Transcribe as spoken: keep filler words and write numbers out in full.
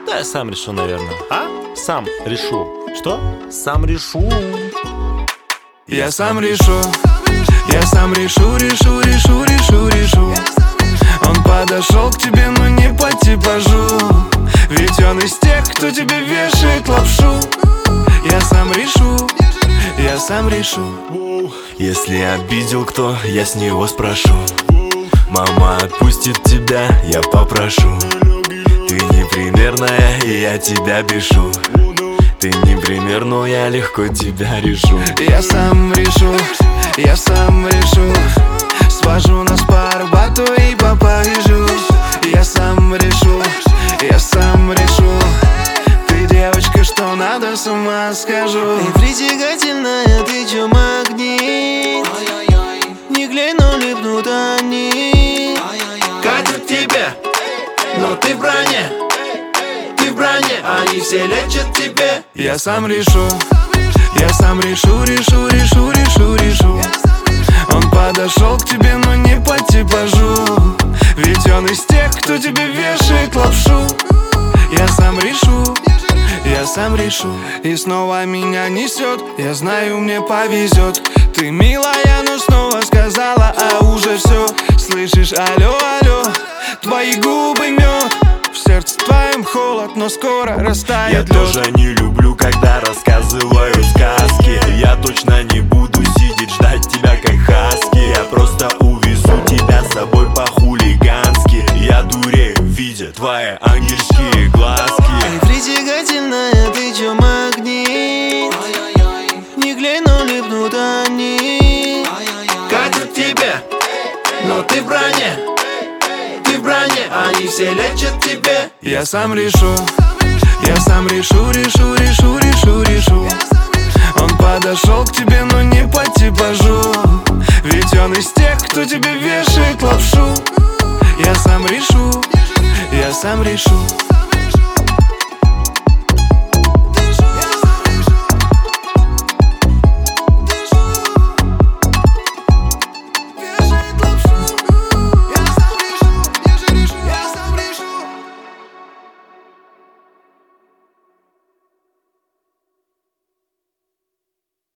Да, я сам решу, наверное. А? Сам решу. Что? Сам решу. Я сам решу, я сам решу, решу, решу, решу, решу. Он подошел к тебе, но не по типажу, ведь он из тех, кто тебе вешает лапшу. Я сам решу, я сам решу. Если обидел кто, я с него спрошу. Мама отпустит тебя, я попрошу. Ты непримерная, и я тебя бешу. Ты непример, но я легко тебя решу. Я сам решу, я сам решу. Свожу нас по Арбату и по Парижу. Я сам решу, я сам решу. Ты девочка, что надо, с ума скажу. Ты притягательная, ты чё магнит. Не глянь, но липнут они. Катят тебе, но ты в броне. Ты в броне, они все лечат тебе. Я сам решу, я сам решу, решу, решу, решу, решу. Он подошел к тебе, но не по типажу, ведь он из тех, кто тебе вешает лапшу. Я сам решу, я сам решу. И снова меня несет, я знаю, мне повезет. Ты милая, но снова сказала, а уже все. Слышишь, алло, алло, твои губы мед. В сердце твоем холод, но скоро растает Я лед. тоже не люблю, когда рассказывают сказки. Я точно не буду сидеть, ждать тебя как хаски. Я просто увезу тебя с собой по-хулигански. Я дурею, видя твои ангельские глазки. Ты притягательная, ты чё магнит. Не глянь, но липнут они. Катят тебе, но ты в броне. Ты в броне, они все лечат тебе. Я сам решу, я сам решу, решу, решу, решу, решу. Он подошел к тебе, но не по типажу, ведь он из тех, кто тебе вешает лапшу. Я сам решу, я сам решу.